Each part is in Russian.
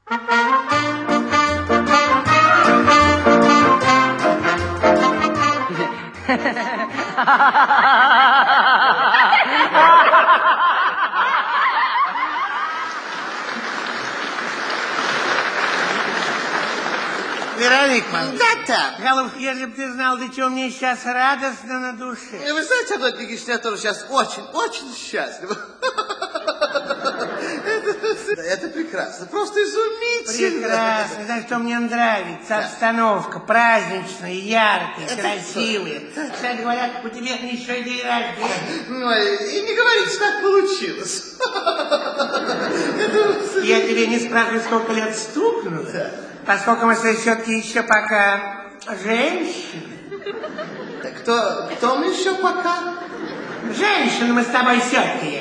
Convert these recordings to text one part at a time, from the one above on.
Вероника, да. Голубка, если бы ты знал, до чего мне сейчас радостно на душе. Вы знаете, Антон Никитич, я тоже сейчас очень счастлив. Это прекрасно, просто изумительно. Прекрасно. Знаешь, что мне нравится? Обстановка праздничная, яркая, красивая. Кстати говоря, у тебя еще и день рождения. Ой, и не говорите, так получилось. Я тебе не спрашиваю, сколько лет стукнуло, поскольку мы все-таки еще пока женщины. Кто мы еще пока? Женщины мы с тобой все-таки.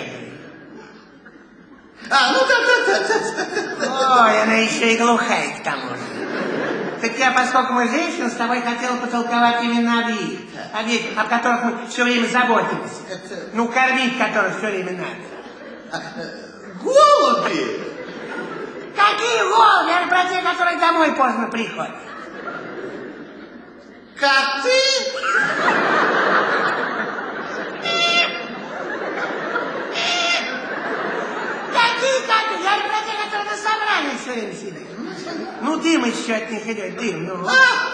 Ну да. Ой, она еще и глухая к тому же. Так я, поскольку мы женщины, с тобой хотела потолковать именно об них, об которых мы все время заботимся. Ну, кормить которых все время надо. Голуби! Какие голуби? Я про те, которые домой поздно приходят. Коты? Какие коты? Я про те, которые на собрании все время сидят. Ну, дым еще от них идет, дым. Ну.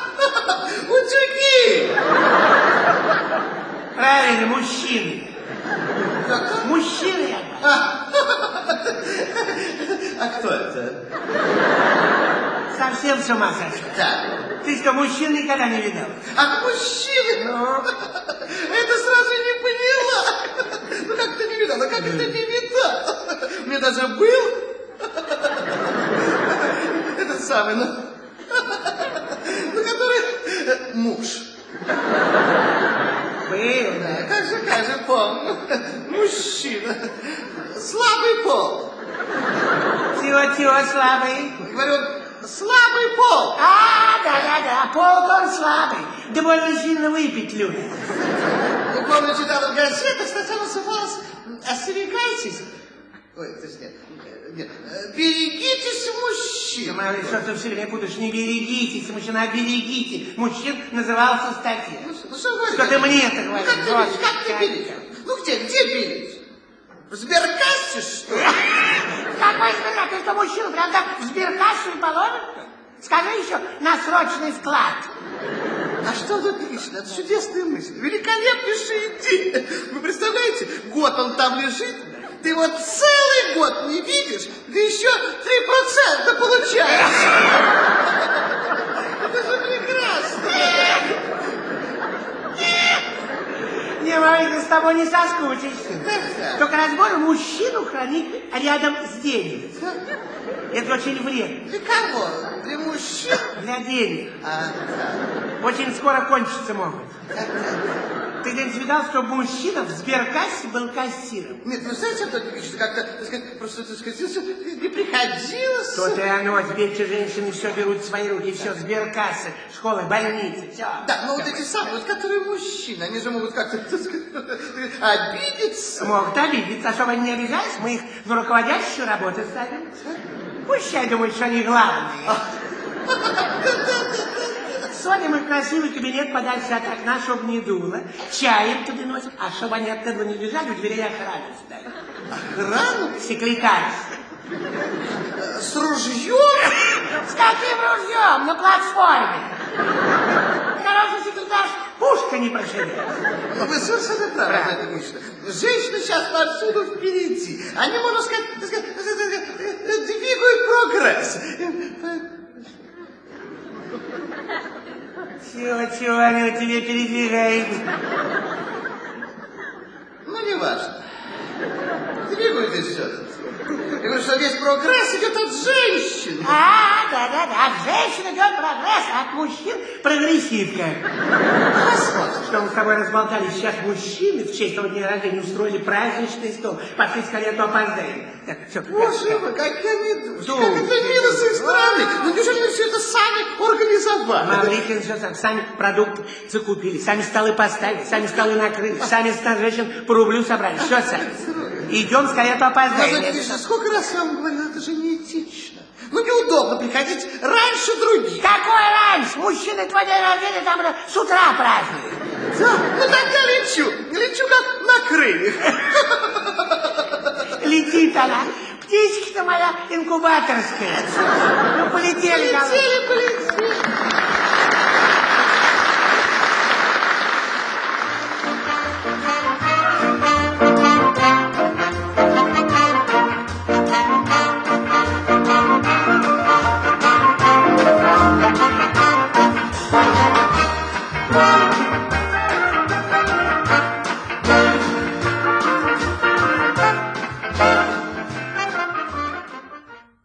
Утюги! Правильно, мужчины. Мужчины, я говорю. А кто это? Совсем с ума сошел. Да. Ты что, мужчин никогда не видел? А мужчины? Ну? Это сразу не поняла. Ну как ты не видал? Ну как это не видал? Мне даже был этот самый, который муж. Был, Да, как же помню. Мужчина. Слабый пол. Чего слабый? Говорю, слабый пол. Да, пол он слабый. Да больно сильно выпить любит. Я помню, читал в газетах, статья называлась «Остерегайтесь». Ой, то есть нет. Берегитесь мужчин. Ты, что ты все время будешь, не берегитесь, мужчина, берегите. Мужчин назывался статья. Ну, что говоришь? Что ты мне это говоришь? Как ты берешь? Ну, где берешь? В сберкассе, что ли? Какой сберкассе? Ты что, мужчину прям так в сберкассу и положишь? Скажи еще на срочный склад. А что вы пишете? Это чудесная мысль. Великолепнейшая идея. Вы представляете, год он там лежит, ты его целый год не видишь, да еще 3% получаешь. Это же прекрасно. Не, Марика, с тобой не соскучишься. Только разбор мужчину хранить рядом с деньгами. Это очень вредно. Для кого? Для мужчин? Для денег. Очень скоро кончиться могут. Ты где-нибудь видал, чтобы мужчина в сберкассе был кассиром? Нет, вы знаете, Антон Никитич, как-то, так сказать, просто, так сказать, не приходилось. То-то и оно, теперь эти женщины все берут в свои руки, все, сберкассы, школы, больницы, все. Да, но вот эти самые, вот которые мужчины, они же могут как-то, так сказать, обидеться. Могут обидеться, а чтобы они не обижались, мы их в руководящую работу ставим. Пущай думают, что они главные. Сводим их в красивый кабинет подальше от окна, чтобы не дуло. Чаем туда носят, а чтобы они оттуда не бежали, у дверей охрану ставят. Охрану? Секретарь. С ружьем? С каким ружьем? На платформе. Хороший секретарь, пушка не прошибет. Вы совершенно правы, Антон Никитич. Женщины сейчас повсюду впереди. Они, можно сказать, двигают прогресс. Чего они у тебя передвигают? Ну, не важно. Двигают и все. Я говорю, что весь прогресс идет от женщин. Да. От женщин идет прогресс, а от мужчин прогрессивка. Что мы с тобой разболтались, сейчас мужчины в честь того дня рождения устроили праздничный стол. Пошли скорее, а то опоздаем. Боже мой, как они думают. Как это мило с их стороны. Ну, неужели вы все это сами организовали? Маврикин все сам. Сами продукты закупили, сами столы поставили, сами столы накрыли, сами женщин по рублю собрали. Все сами. Идем скорее, а то опоздаем. Сколько раз я вам говорил, это же неэтично. Ну, неудобно. приходить раньше других. Какой раньше? Мужчины твой день рождения там с утра празднуют. Да, ну тогда лечу как на крыльях. Летит она. Птичка-то моя инкубаторская. Ну, полетели. Полетели.